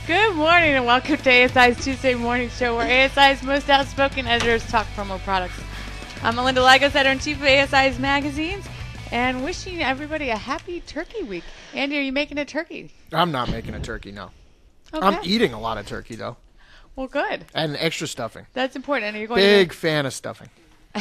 Good morning and welcome to ASI's Tuesday Morning Show, where ASI's most outspoken editors talk promo products. I'm Melinda Lagos, editor-in-chief of ASI's magazines, and wishing everybody a happy turkey week. Andy, are you making a turkey? I'm not making a turkey, no. Okay. I'm eating a lot of turkey, though. Well, good. And extra stuffing. That's important. And are you going Big fan of stuffing.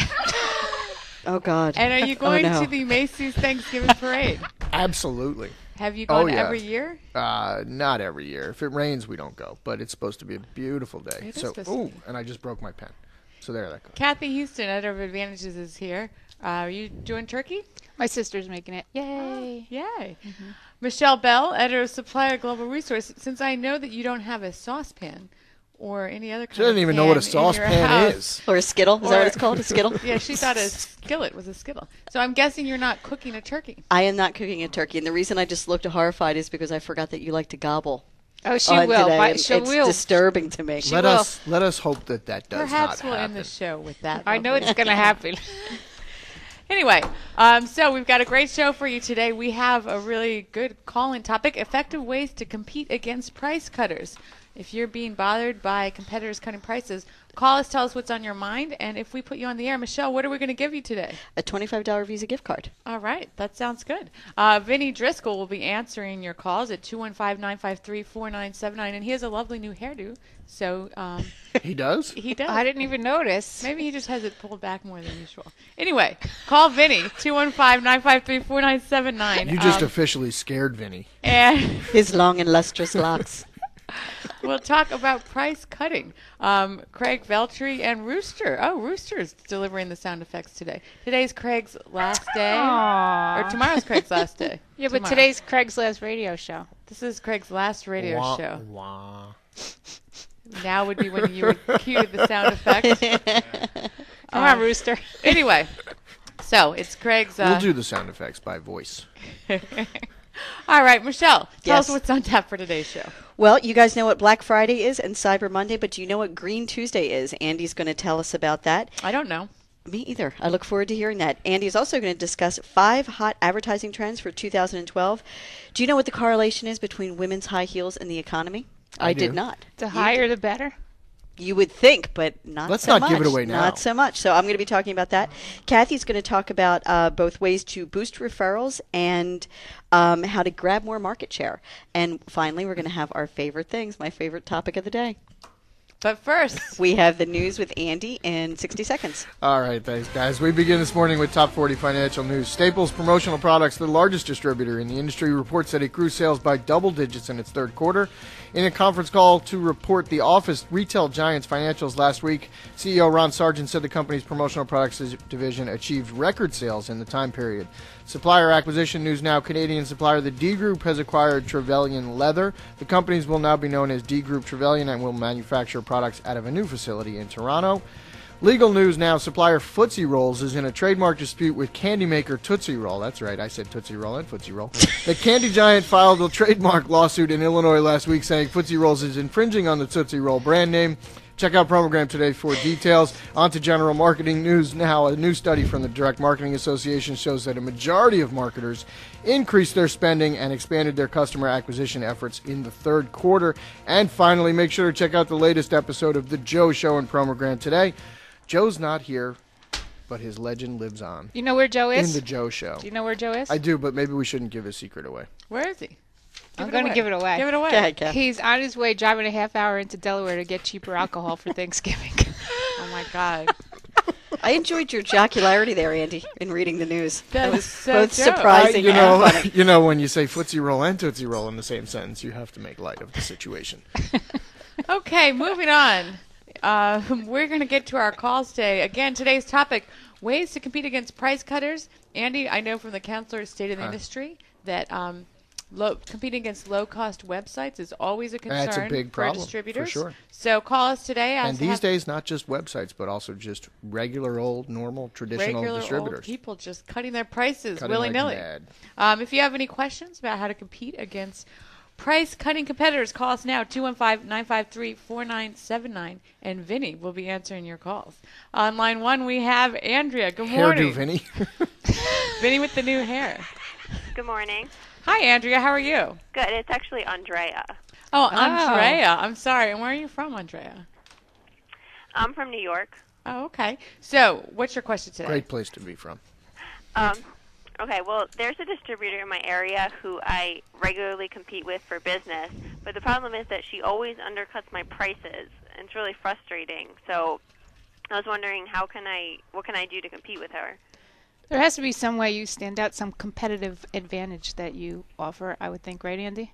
Oh, God. And are you going no. to the Macy's Thanksgiving Parade? Absolutely. Have you gone yeah. every year? Not every year. If it rains, we don't go. But it's supposed to be a beautiful day. It is supposed to be. And I just broke my pen. So there that goes. Kathy Houston, editor of Advantages, is here. Are you doing turkey? My sister's making it. Yay. Yay. Mm-hmm. Michelle Bell, editor of Supplier Global Resource. Since I know that you don't have a saucepan or any other kind She doesn't of even know what a pan in your saucepan house- is. Or a Skittle. Is that what it's called? A Skittle? Yeah, she thought a skillet was a skittle. So I'm guessing you're not cooking a turkey. I am not cooking a turkey. And the reason I just looked horrified is because I forgot that you like to gobble. Oh, she on will. today, But and she it's will. disturbing to me. Let us hope that does Perhaps not we'll happen. end the show with that. I know lovely- it's going to happen. Anyway, so we've got a great show for you today. We have a really good call-in topic, effective ways to compete against price cutters. If you're being bothered by competitors cutting prices, call us, tell us what's on your mind, and if we put you on the air, Michelle, what are we going to give you today? A $25 Visa gift card. All right, that sounds good. Vinny Driscoll will be answering your calls at 215-953-4979, and he has a lovely new hairdo. So He does? he does. I didn't even notice. Maybe he just has it pulled back more than usual. Anyway, call Vinny, 215-953-4979. You just officially scared Vinny. And His long and lustrous locks. we'll talk about price cutting. Craig Veltri and Rooster. Oh, Rooster's delivering the sound effects today. Today's Craig's last day. Aww. Or tomorrow's Craig's last day. Yeah, but Tomorrow. today's Craig's last radio show. This is Craig's last radio Wah, show. wah. Now would be when you would cue the sound effects. Come on, Rooster. Anyway, so it's Craig's... We'll do the sound effects by voice. All right, Michelle, tell us Yes. what's on tap for today's show. Well, you guys know what Black Friday is and Cyber Monday, but do you know what Green Tuesday is? Andy's going to tell us about that. I don't know. Me either. I look forward to hearing that. Andy's also going to discuss 5 hot advertising trends for 2012. Do you know what the correlation is between women's high heels and the economy? I did do. not. The higher, the better. You would think, but not Let's so much. not give it away now. Not so much. So I'm going to be talking about that. Kathy's going to talk about both ways to boost referrals and how to grab more market share. And finally, we're going to have our favorite things, my favorite topic of the day. But first, We have the news with Andy in 60 seconds. All right, thanks, guys. We begin this morning with top 40 financial news. Staples Promotional Products, the largest distributor in the industry, reports that it grew sales by double digits in its third quarter. In a conference call to report the office retail giant's financials last week, CEO Ron Sargent said the company's promotional products division achieved record sales in the time period. Supplier acquisition news now. Canadian supplier The D Group has acquired Trevelyan Leather. The companies will now be known as D Group Trevelyan and will manufacture products out of a new facility in Toronto. Legal news now. Supplier Footsie Rolls is in a trademark dispute with candy maker Tootsie Roll. That's right, I said Tootsie Roll and Footsie Roll. The candy giant filed a trademark lawsuit in Illinois last week saying Footsie Rolls is infringing on the Tootsie Roll brand name. Check out Promogram today for details. On to general marketing news now. A new study from the Direct Marketing Association shows that a majority of marketers increased their spending and expanded their customer acquisition efforts in the third quarter. And finally, make sure to check out the latest episode of The Joe Show and Promogram today. Joe's not here, but his legend lives on. You know where Joe In is? The Joe Show. Do you know where Joe is? I do, but maybe we shouldn't give his secret away. where is he? I'm going to give it away. Give it away. Go ahead, Kathy. He's on his way driving a half hour into Delaware to get cheaper alcohol for Thanksgiving. Oh, my God. I enjoyed your jocularity there, Andy, in reading the news. That That is was so both Joe. surprising you and know, funny. you know, when you say Footsie Roll and Tootsie Roll in the same sentence, you have to make light of the situation. Okay, moving on. We're going to get to our calls today. Again, today's topic, ways to compete against price cutters. Andy, I know from the Counselor's State of the Industry that competing against low-cost websites is always a concern That's a big problem, for distributors. for sure. So call us today. And these days, not just websites, but also just regular old, normal, traditional regular distributors. old people just cutting their prices Cutting like willy-nilly. mad. If you have any questions about how to compete against price-cutting competitors, call us now, 215-953-4979, and Vinny will be answering your calls. On line one, we have Andrea. Good morning. Hairdo, Vinny. Vinny with the new hair. Good morning. Hi, Andrea. How are you? Good. It's actually Andrea. Oh, Andrea. I'm sorry. And where are you from, Andrea? I'm from New York. Oh, okay. So, what's your question today? Great place to be from. Okay, well, there's a distributor in my area who I regularly compete with for business, but the problem is that she always undercuts my prices, and it's really frustrating. So I was wondering, what can I do to compete with her? There has to be some way you stand out, some competitive advantage that you offer, I would think, right, Andy?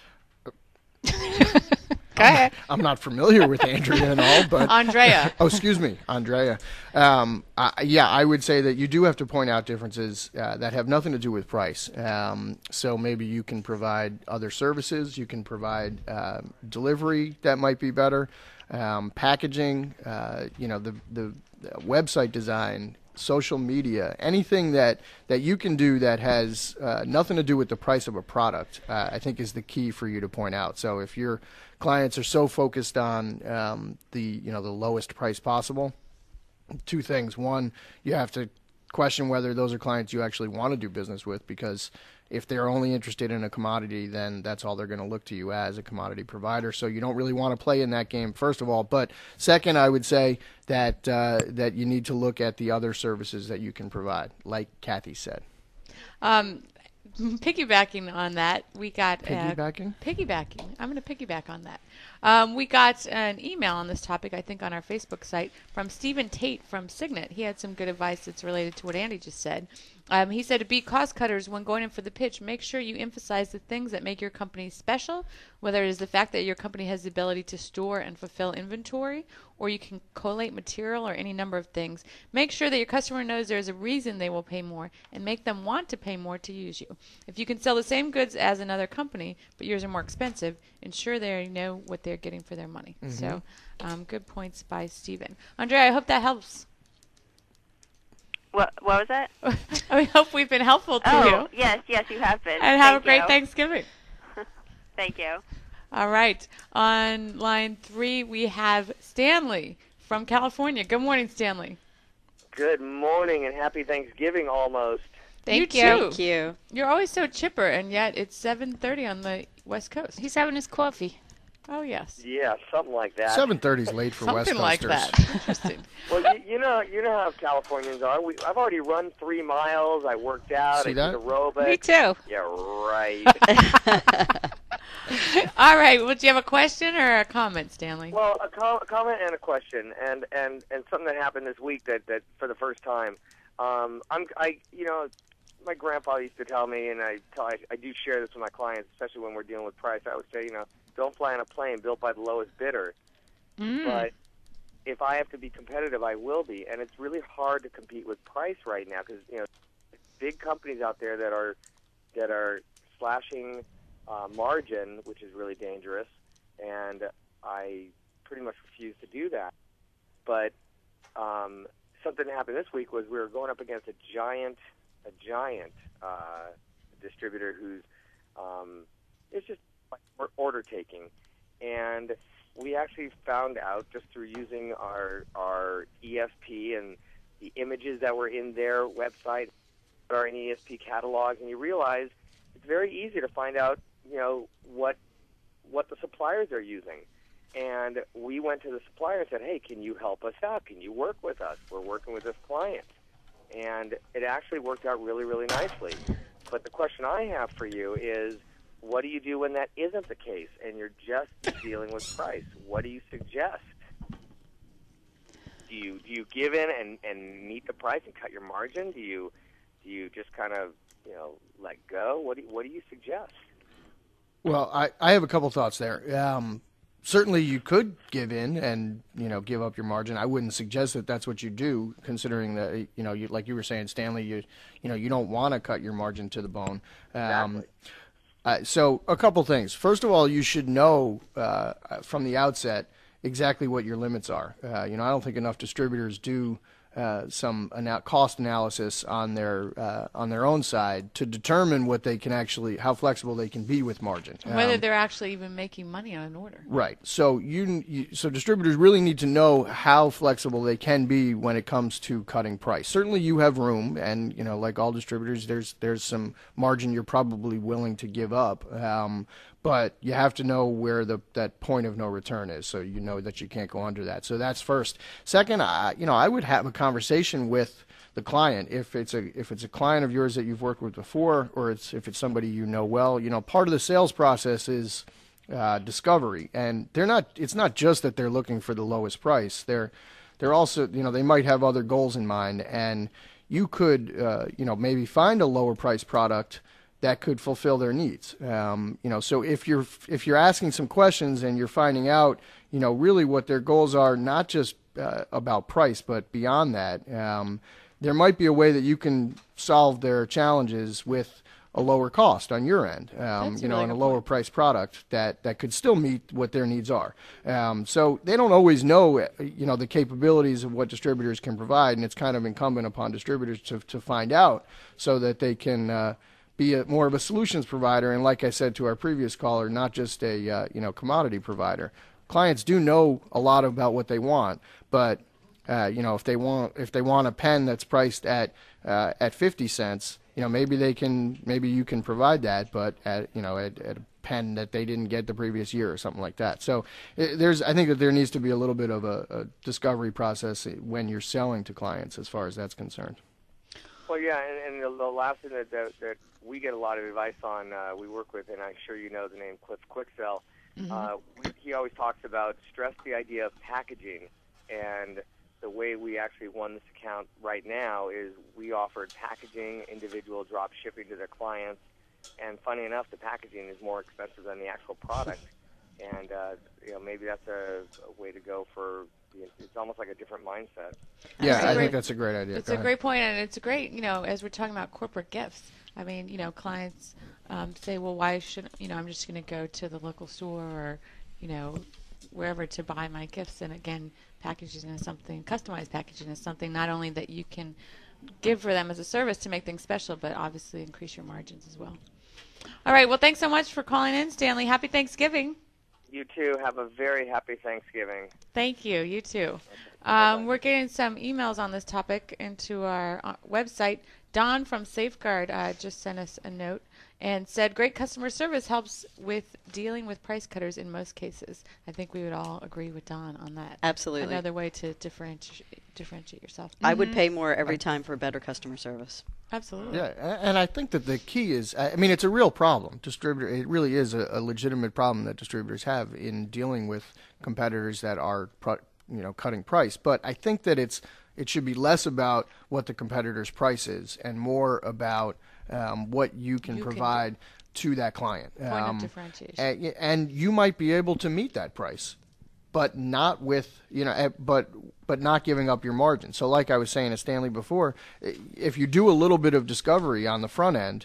Go ahead. I'm not familiar with Andrea and all, but Andrea. Oh, excuse me, Andrea. Yeah, I would say that you do have to point out differences that have nothing to do with price. So maybe you can provide other services. You can provide delivery that might be better, packaging. The website design, social media, anything that you can do that has nothing to do with the price of a product, I think is the key for you to point out. So if your clients are so focused on the lowest price possible, two things. One, you have to question whether those are clients you actually want to do business with, because if they're only interested in a commodity, then that's all they're going to look to you as, a commodity provider. So you don't really want to play in that game, first of all. But second, I would say that that you need to look at the other services that you can provide, like Kathy said. Piggybacking on that, we got Piggybacking? Piggybacking. I'm going to piggyback on that. We got an email on this topic, I think, on our Facebook site from Stephen Tate from Signet. He had some good advice that's related to what Andy just said. He said to be cost cutters when going in for the pitch, make sure you emphasize the things that make your company special, whether it is the fact that your company has the ability to store and fulfill inventory, or you can collate material, or any number of things. Make sure that your customer knows there is a reason they will pay more, and make them want to pay more to use you. If you can sell the same goods as another company, but yours are more expensive, ensure they know what they're getting for their money. Mm-hmm. So, good points by Stephen. Andrea, I hope that helps. What was that? I hope we've been helpful to you. Yes, you have been. And have a great Thanksgiving. Thank you. All right. On line 3, we have Stanley from California. Good morning, Stanley. Good morning and happy Thanksgiving almost. Thank you. Thank you. You're always so chipper, and yet it's 7:30 on the West Coast. He's having his coffee. Oh, yes. Yeah, something like that. 7:30 is late for West Something like Coasters. that. Interesting. Well, you know how Californians are. I've already run 3 miles. I worked out. See I that? did aerobics. Me too. Yeah, right. All right. Well, do you have a question or a comment, Stanley? Well, a comment and a question, and something that happened this week that for the first time. My grandpa used to tell me, and I do share this with my clients, especially when we're dealing with price. I would say, don't fly on a plane built by the lowest bidder. But if I have to be competitive, I will be. And it's really hard to compete with price right now because big companies out there that are slashing margin, which is really dangerous. And I pretty much refuse to do that. But something that happened this week was we were going up against a giant distributor who's it's just like order taking, and we actually found out just through using our ESP and the images that were in their website, or in ESP catalogs, and you realize it's very easy to find out what the suppliers are using. And we went to the supplier and said, hey, can you help us out? Can you work with us? We're working with this client. And it actually worked out really, really nicely. But the question I have for you is, what do you do when that isn't the case and you're just dealing with price? What do you suggest? Do you give in and meet the price and cut your margin? Do you just kind of let go? What do you suggest? Well, I have a couple thoughts there. Certainly, you could give in and give up your margin. I wouldn't suggest that that's what you do, considering that like you were saying, Stanley, you don't want to cut your margin to the bone. Exactly. So a couple things. First of all, you should know from the outset exactly what your limits are. I don't think enough distributors do some cost analysis on their own side to determine what they can how flexible they can be with margin. Whether they're actually even making money on an order. Right. So so distributors really need to know how flexible they can be when it comes to cutting price. Certainly you have room, and like all distributors, there's some margin you're probably willing to give up. but you have to know where that point of no return is, so you know that you can't go under that. So that's first. Second, I would have a conversation with the client if it's a client of yours that you've worked with before, or if it's somebody you know well. Part of the sales process is discovery, and it's not just that they're looking for the lowest price. They're also, they might have other goals in mind, and you could maybe find a lower price product that could fulfill their needs. So if you're asking some questions and you're finding out really what their goals are, not just about price but beyond that, there might be a way that you can solve their challenges with a lower cost on your end, and a lower price product that could still meet what their needs are. So they don't always know, the capabilities of what distributors can provide, and it's kind of incumbent upon distributors to find out so that they can be more of a solutions provider. And like I said to our previous caller, not just a commodity provider. Clients do know a lot about what they want, but if they want a pen that's priced at 50 cents, maybe you can provide that, but at a pen that they didn't get the previous year or something like that. So I think that there needs to be a little bit of a discovery process when you're selling to clients as far as that's concerned. Well, yeah, and the last thing that we get a lot of advice on, we work with, and I'm sure you know the name Cliff Quicksell. He always talks about stress the idea of packaging, and the way we actually won this account right now is we offered packaging, individual drop shipping to their clients, and funny enough, the packaging is more expensive than the actual product. And maybe that's a way to go for. It's almost like a different mindset. Yeah, I think that's a great idea. It's a great point, and it's a great, as we're talking about corporate gifts. I mean, clients say, well, why shouldn't, I'm just going to go to the local store or, wherever to buy my gifts. And again, packaging is something, customized packaging is something not only that you can give for them as a service to make things special, but obviously increase your margins as well. All right. Well, thanks so much for calling in, Stanley. Happy Thanksgiving. You too. Have a very happy Thanksgiving. Thank you. You too. We're getting some emails on this topic into our website. Don from Safeguard just sent us a note and said, great customer service helps with dealing with price cutters in most cases. I think we would all agree with Don on that. Absolutely. Another way to differentiate yourself. I would pay more every time for better customer service. Absolutely. Yeah, and I think that the key is, it's a real problem. It really is a legitimate problem that distributors have in dealing with competitors that are, cutting price. But I think that it should be less about what the competitor's price is and more about what you can provide to that client. Point of differentiation. And you might be able to meet that price, but not with, but not giving up your margin. So like I was saying to Stanley before, if you do a little bit of discovery on the front end,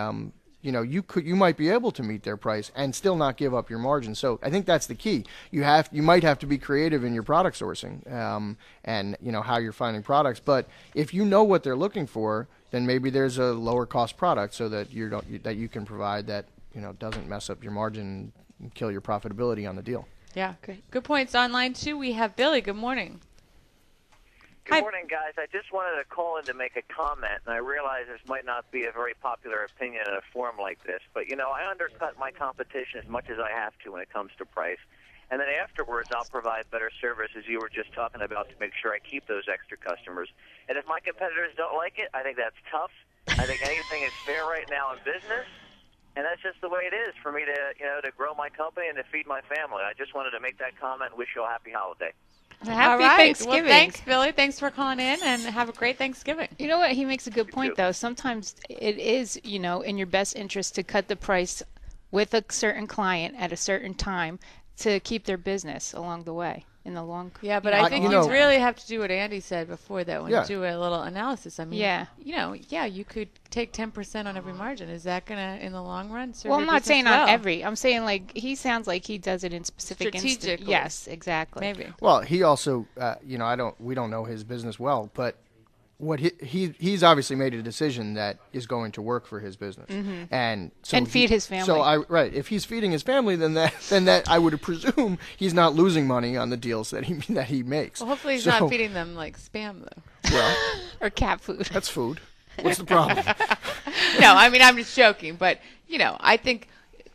you might be able to meet their price and still not give up your margin. So I think that's the key. You might have to be creative in your product sourcing, and how you're finding products. But if you know what they're looking for, then maybe there's a lower cost product so that that you can provide that doesn't mess up your margin and kill your profitability on the deal. Yeah, great. Good points. On line 2, we have Billy. Good morning. Good morning, guys. I just wanted to call in to make a comment, and I realize this might not be a very popular opinion in a forum like this, but, I undercut my competition as much as I have to when it comes to price. And then afterwards, I'll provide better service, as you were just talking about, to make sure I keep those extra customers. And if my competitors don't like it, I think that's tough. I think anything is fair right now in business. And that's just the way it is for me to grow my company and to feed my family. I just wanted to make that comment and wish you a happy holiday. Happy All right. Thanksgiving. Well, thanks, Billy. Thanks for calling in, and have a great Thanksgiving. You know what? He makes a good point, though. Sometimes it is, in your best interest to cut the price with a certain client at a certain time to keep their business along the way. In the long Yeah, but I think you really have to do what Andy said before, though, and do a little analysis. I mean, you could take 10% on every margin. Is that going to, in the long run, serve Well, your I'm not business saying well? on every. I'm saying, he sounds like he does it in specific Strategically. Yes, exactly. Maybe. Well, he also, we don't know his business well, but what he's obviously made a decision that is going to work for his business, and feed his family. So if he's feeding his family, then that I would presume he's not losing money on the deals that he makes. Well, hopefully he's not feeding them like spam, though. Well, or cat food. That's food. What's the problem? No, I mean, I'm just joking, but I think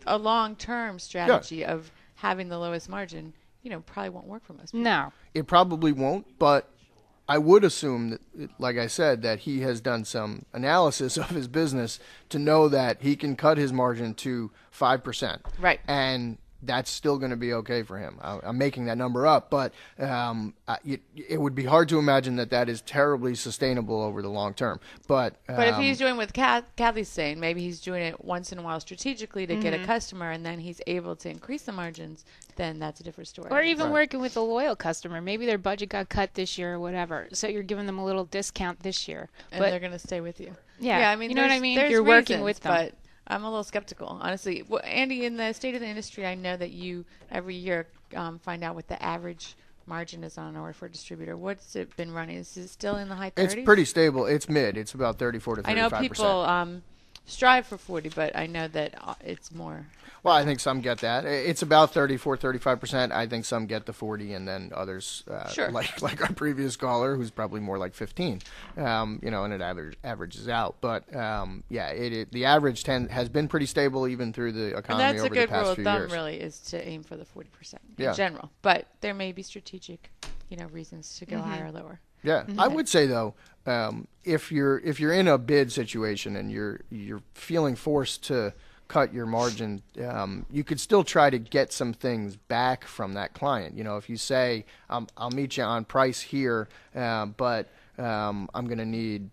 a long-term strategy of having the lowest margin, probably won't work for most people. No. It probably won't, but I would assume that, like I said, that he has done some analysis of his business to know that he can cut his margin to 5%. Right. And that's still going to be okay for him. I'm making that number up, but it would be hard to imagine that is terribly sustainable over the long term. But if he's doing what Kathy's saying, maybe he's doing it once in a while strategically to get a customer, and then he's able to increase the margins, then that's a different story. Or even working with a loyal customer. Maybe their budget got cut this year or whatever, so you're giving them a little discount this year. And they're going to stay with you. Yeah, I mean, you know what I mean? There's You're working reasons, with them. But I'm a little skeptical, honestly. Well, Andy, in the state of the industry, I know that you every year find out what the average margin is on an order for a distributor. What's it been running? Is it still in the high 30s? It's pretty stable. It's mid. It's about 34 to 35%. I know people strive for 40, but I know that it's more. Well, I think some get that. It's about 34, 35%. I think some get the 40, and then others, like our previous caller, who's probably more like 15, and it averages out. But, the average has been pretty stable even through the economy over the past few years. And that's a good rule of thumb, really, is to aim for the 40% in general. But there may be strategic, reasons to go higher or lower. Yeah, I would say though, if you're in a bid situation and you're feeling forced to cut your margin, you could still try to get some things back from that client. If you say, I'll meet you on price here, but I'm going to need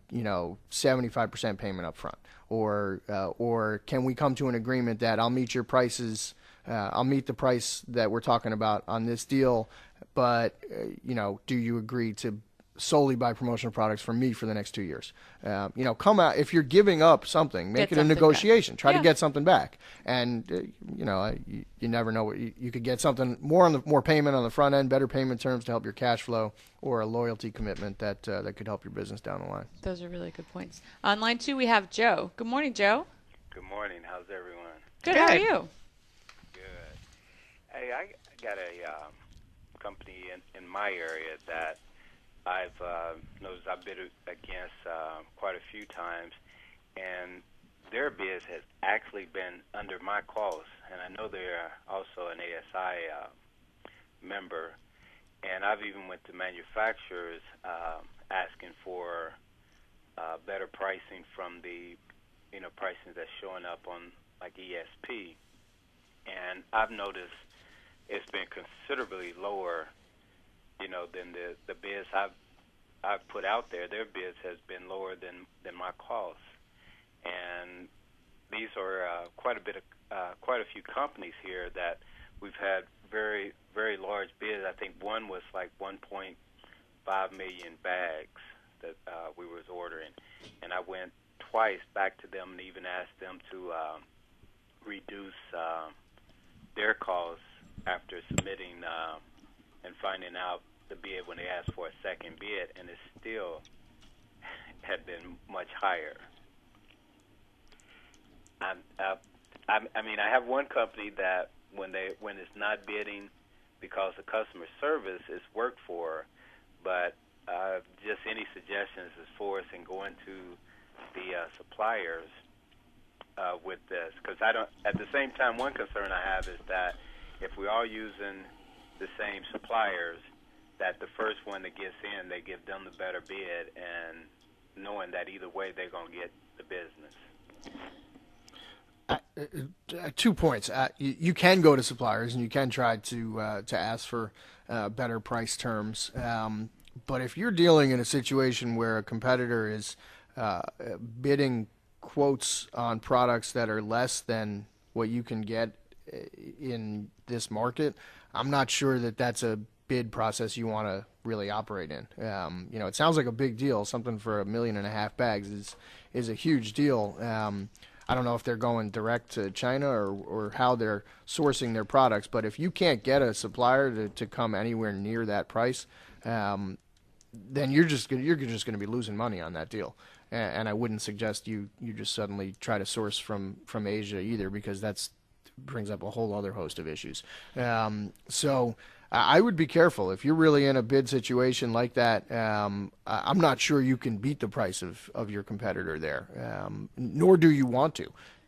75% payment up front, or can we come to an agreement that I'll meet your prices. I'll meet the price that we're talking about on this deal, but do you agree to solely buy promotional products from me for the next 2 years? Come out, if you're giving up something, make it a negotiation. Try to get something back. And, you never know. You could get something more payment on the front end, better payment terms to help your cash flow, or a loyalty commitment that could help your business down the line. Those are really good points. On line 2, we have Joe. Good morning, Joe. Good morning. How's everyone? Good. How are you? Good. Hey, I got a company in my area that I've noticed I've bid against quite a few times, and their bids has actually been under my cost. And I know they're also an ASI member, and I've even went to manufacturers asking for better pricing from the pricing that's showing up on like ESP, and I've noticed it's been considerably lower than the bids I've put out there. Their bids has been lower than my costs, and these are quite a few companies here that we've had very, very large bids. I think one was like 1.5 million bags that we was ordering, and I went twice back to them and even asked them to reduce their costs after submitting and finding out the bid when they asked for a second bid, and it still had been much higher. I have one company that when it's not bidding because the customer service is worked for, but just any suggestions as far as in going to the suppliers with this, because I don't. At the same time, one concern I have is that if we are using the same suppliers, that the first one that gets in, they give them the better bid, and knowing that either way they're going to get the business. 2 points. You can go to suppliers and you can try to ask for better price terms. But if you're dealing in a situation where a competitor is bidding quotes on products that are less than what you can get in this market, I'm not sure that that's a bid process you want to really operate in. It sounds like a big deal. Something for 1.5 million bags is a huge deal. I don't know if they're going direct to China or how they're sourcing their products, but if you can't get a supplier to come anywhere near that price, then you're just going to be losing money on that deal. And I wouldn't suggest you just suddenly try to source from Asia either, because that brings up a whole other host of issues. So I would be careful. If you're really in a bid situation like that, I'm not sure you can beat the price of your competitor there, nor do you want to,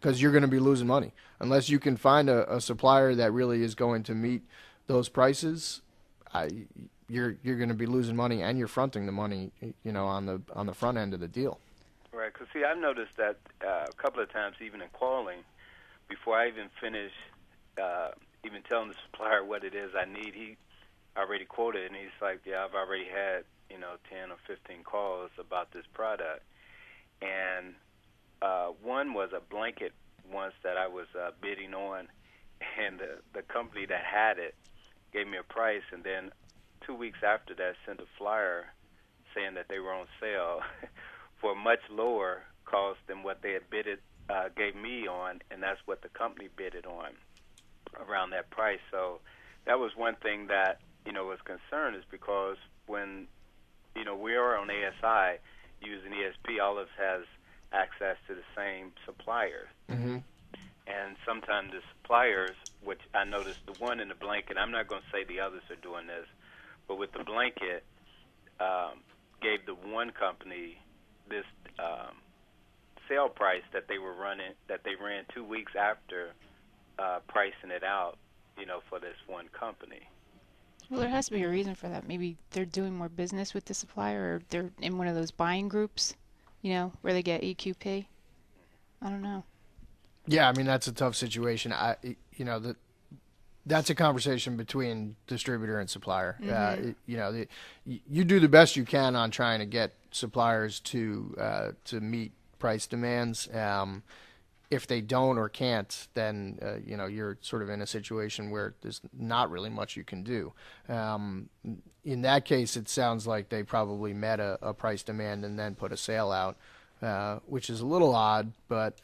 because you're going to be losing money unless you can find a supplier that really is going to meet those prices. You're going to be losing money, and you're fronting the money, on the front end of the deal. Right, because see, I've noticed that a couple of times, even in calling, before I even finish, even telling the supplier what it is I need, he already quoted, and he's like, "Yeah, I've already had 10 or 15 calls about this product," and one was a blanket once that I was bidding on, and the company that had it gave me a price, and then 2 weeks after that sent a flyer saying that they were on sale for a much lower cost than what they had bidded, gave me on, and that's what the company bidded on around that price. So that was one thing that was concerned, is because when we are on ASI using ESP, all of us has access to the same suppliers. Mm-hmm. And sometimes the suppliers, which I noticed the one in the blanket, I'm not going to say the others are doing this, but with the blanket, gave the one company this sale price that they were running, that they ran 2 weeks after pricing it out, for this one company. Well, there has to be a reason for that. Maybe they're doing more business with the supplier, or they're in one of those buying groups, where they get EQP. I don't know. Yeah, I mean, that's a tough situation. That's a conversation between distributor and supplier. Mm-hmm. You do the best you can on trying to get suppliers to meet price demands. If they don't or can't, then you're sort of in a situation where there's not really much you can do. In that case, it sounds like they probably met a price demand and then put a sale out, which is a little odd, but.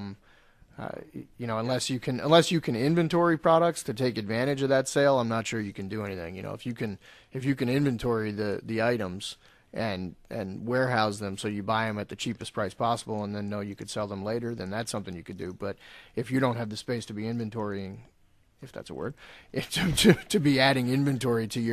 Unless you can inventory products to take advantage of that sale, I'm not sure you can do anything. If you can inventory the items and warehouse them so you buy them at the cheapest price possible and then know you could sell them later, then that's something you could do. But if you don't have the space to be inventorying, if that's a word, to be adding inventory to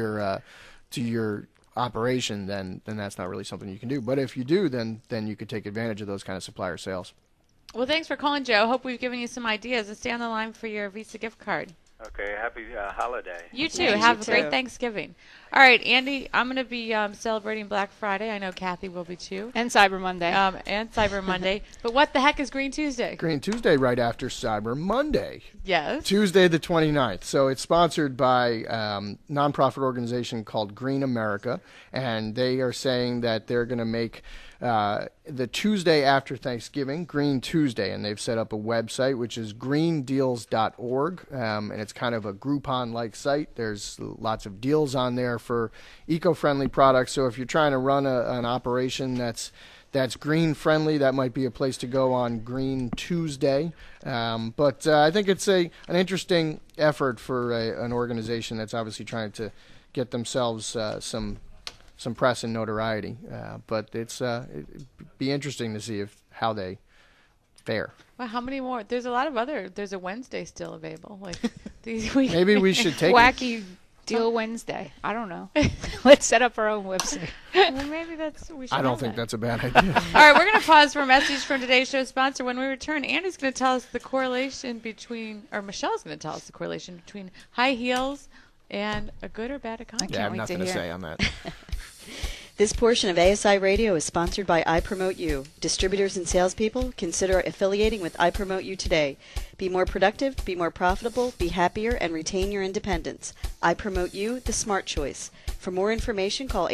your operation, then that's not really something you can do. But if you do, then you could take advantage of those kind of supplier sales. Well, thanks for calling, Joe. Hope we've given you some ideas. And stay on the line for your Visa gift card. Okay, happy holiday. You too. Have a great Thanksgiving. All right, Andy, I'm going to be celebrating Black Friday. I know Kathy will be too. And Cyber Monday. And Cyber Monday. But what the heck is Green Tuesday? Green Tuesday right after Cyber Monday. Yes. Tuesday the 29th. So it's sponsored by a nonprofit organization called Green America, and they are saying that they're going to make the Tuesday after Thanksgiving, Green Tuesday, and they've set up a website, which is greendeals.org, and it's kind of a Groupon-like site. There's lots of deals on there for eco-friendly products, so if you're trying to run an operation that's green-friendly, that might be a place to go on Green Tuesday. But I think it's an interesting effort for an organization that's obviously trying to get themselves some press and notoriety, but it'd be interesting to see how they fare. Well, how many more? There's a lot of other. There's a Wednesday still available. Like these weeks. Maybe we should take Wacky Deal Wednesday. I don't know. Let's set up our own website. Well, maybe we should. I don't think that's a bad idea. All right, we're going to pause for a message from today's show sponsor. When we return, Andy's going to tell us the correlation between, or Michelle's going to tell us the correlation between high heels and a good or bad economy. Yeah, I have nothing to say on that. This portion of ASI Radio is sponsored by iPromote Distributors and salespeople, consider affiliating with iPromote today. Be more productive, be more profitable, be happier, and retain your independence. iPromote the smart choice. For more information, call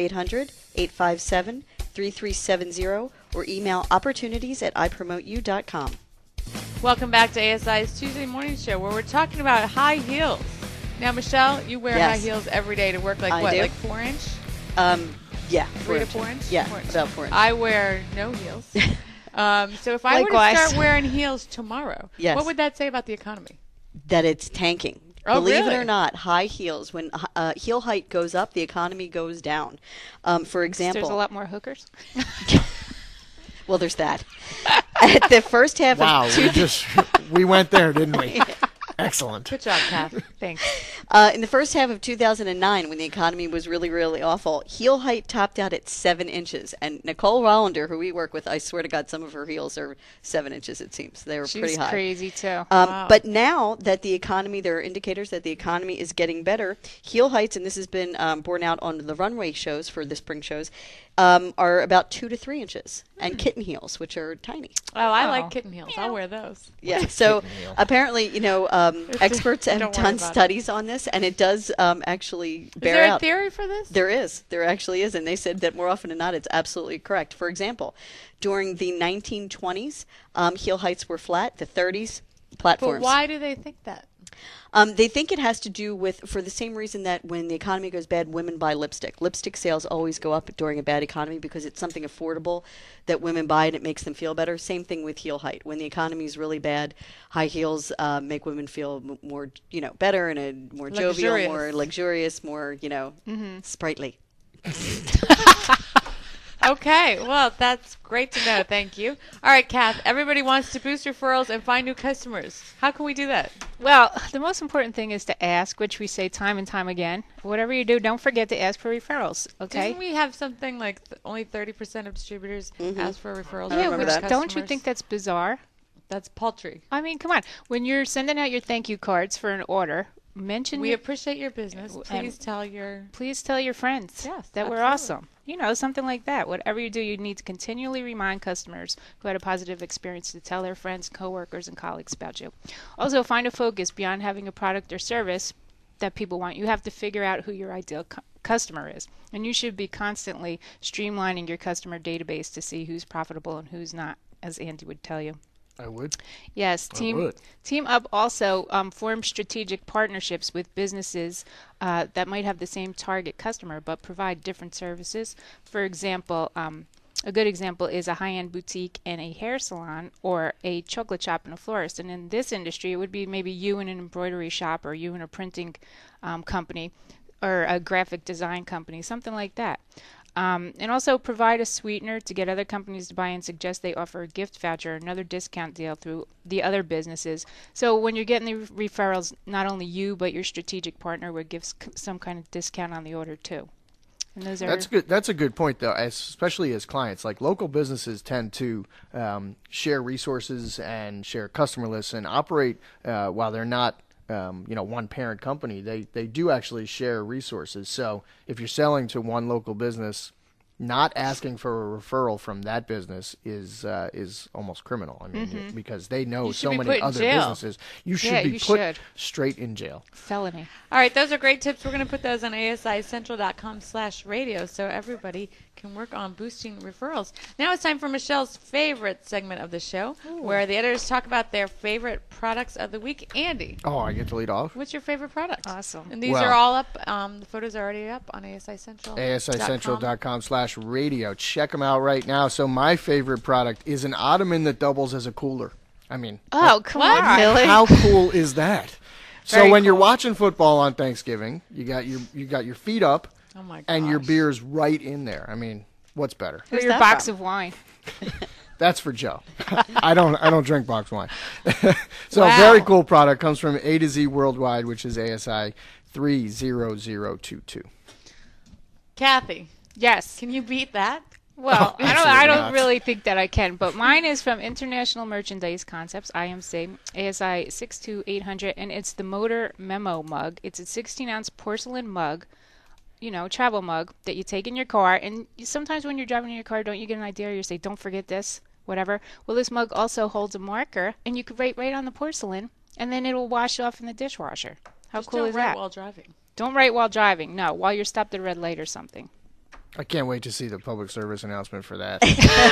800-857-3370 or email opportunities@ipromoteyou.com. Welcome back to ASI's Tuesday morning show, where we're talking about high heels. Now, Michelle, you wear high heels every day to work, like I what, do. like 4-inch? Yeah. 3 to 4 inch? Yeah, 4 inch. about 4 inch. I wear no heels. So if I were to start wearing heels tomorrow, what would that say about the economy? That it's tanking. Oh, Believe really? it or not, high heels, when heel height goes up, the economy goes down. For example, There's a lot more hookers. Well, there's that. At the first half wow, of we went there, didn't we? Excellent. Good job, Kath. Thanks. In the first half of 2009, when the economy was really, really awful, heel height topped out at 7 inches. And Nicole Rollander, who we work with, I swear to God, some of her heels are 7 inches, it seems. They were pretty high. She's crazy, too. Wow. But now that the economy, there are indicators that the economy is getting better, heel heights, and this has been borne out on the runway shows for the spring shows, are about 2 to 3 inches. And kitten heels, which are tiny. Oh, I Oh. like kitten heels. I'll wear those. Yeah, so heel? apparently, experts have Don't worry done about studies on this, and it does actually Is bear there a out. theory for this? There is. There actually is. And they said that more often than not, it's absolutely correct. For example, during the 1920s, heel heights were flat. The 30s, platforms. But why do they think that? They think it has to do with, for the same reason that when the economy goes bad, women buy lipstick. Lipstick sales always go up during a bad economy because it's something affordable that women buy and it makes them feel better. Same thing with heel height. When the economy is really bad, high heels make women feel more, better and more jovial, Luxurious. more luxurious, more, sprightly. Okay, well, that's great to know. Thank you. All right, Kath, everybody wants to boost referrals and find new customers. How can we do that? Well, the most important thing is to ask, which we say time and time again. Whatever you do, don't forget to ask for referrals, okay? Didn't we have something like only 30% of distributors ask for referrals? I Yeah, remember which that. don't you customers? think that's bizarre? That's paltry. I mean, come on. When you're sending out your thank you cards for an order, mention We your, appreciate your business. Please tell your... please tell your friends Yes, that we're absolutely. awesome. Something like that. Whatever you do, you need to continually remind customers who had a positive experience to tell their friends, coworkers, and colleagues about you. Also, find a focus beyond having a product or service that people want. You have to figure out who your ideal customer is. And you should be constantly streamlining your customer database to see who's profitable and who's not, as Andy would tell you. I would. Yes, would. Team Up also forms strategic partnerships with businesses that might have the same target customer but provide different services. For example, a good example is a high-end boutique and a hair salon, or a chocolate shop and a florist. And in this industry, it would be maybe you and an embroidery shop, or you and a printing company, or a graphic design company, something like that. And also provide a sweetener to get other companies to buy and suggest they offer a gift voucher or another discount deal through the other businesses. So when you're getting the referrals, not only you but your strategic partner would give some kind of discount on the order too. And those are That's good. That's a good point, though, especially as clients. Like, local businesses tend to share resources and share customer lists and operate while they're not one parent company. They do actually share resources. So if you're selling to one local business, not asking for a referral from that business is almost criminal. I mean, because they know You should so be many put in other jail. businesses. You should Yeah, be you put should. straight in jail. felony. All right, those are great tips. We're going to put those on asicentral.com/radio so everybody can work on boosting referrals. Now it's time for Michelle's favorite segment of the show, where the editors talk about their favorite products of the week. Andy, Oh, I get to lead off? what's your favorite product? Awesome. And these Well- are all up. The photos are already up on ASI Central. ASICentral.com/radio. Check them out right now. So my favorite product is an ottoman that doubles as a cooler. I mean, Oh, come What? on. Really? how cool is that? So Very when you're cool. watching football on Thanksgiving, you got your feet up Oh my gosh. and your beer's right in there. I mean, what's better? Or your that box from? of wine. That's for Joe. I don't drink box wine. So Wow. very cool product, comes from A to Z Worldwide, which is ASI 30022. Kathy, Yes. can you beat that? Well, I Absolutely don't not. really think that I can, but mine is from International Merchandise Concepts, IMC, ASI 62800, and it's the Motor Memo mug. It's a 16-ounce porcelain mug, travel mug that you take in your car, and sometimes when you're driving in your car, don't you get an idea, or you say, don't forget this, whatever. Well, this mug also holds a marker, and you could write right on the porcelain, and then it'll wash off in the dishwasher. How Just cool don't is write that? while driving. Don't write while driving. No, while you're stopped at a red light or something. I can't wait to see the public service announcement for that.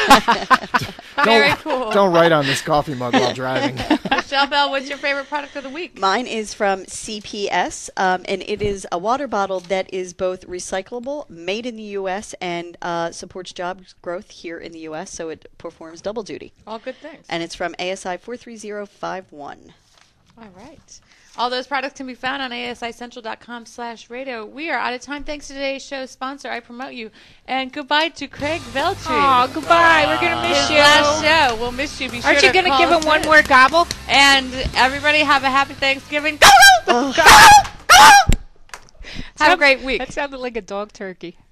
Very cool. Don't write on this coffee mug while driving. Michelle Bell, what's your favorite product of the week? Mine is from CPS, and it is a water bottle that is both recyclable, made in the U.S., and supports job growth here in the U.S., so it performs double duty. All good things. And it's from ASI 43051. All right. All those products can be found on asicentral.com/radio. We are out of time. Thanks to today's show sponsor, I Promote You. And goodbye to Craig Veltri. Oh, goodbye. We're going to miss His you. last show. We'll miss you. Be sure Aren't you to going to call give us him one in. more gobble? And everybody have a happy Thanksgiving. Have a great week. That sounded like a dog turkey.